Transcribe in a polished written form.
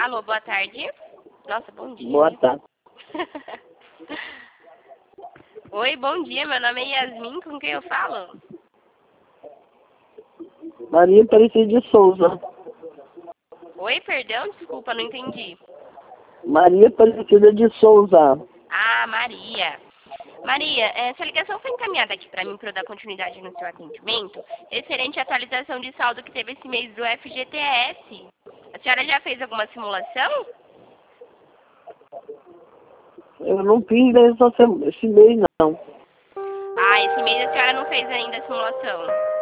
Alô, boa tarde. Nossa, bom dia. Boa tarde. Oi, bom dia. Meu nome é Yasmin. Com quem eu falo? Maria Aparecida de Souza. Oi, perdão? Desculpa, não entendi. Maria Aparecida de Souza. Ah, Maria. Maria, essa ligação foi encaminhada aqui para mim para eu dar continuidade no seu atendimento, referente à atualização de saldo que teve esse mês do FGTS. A senhora já fez alguma simulação? Eu não fiz esse mês, não. Ah, esse mês a senhora não fez ainda a simulação.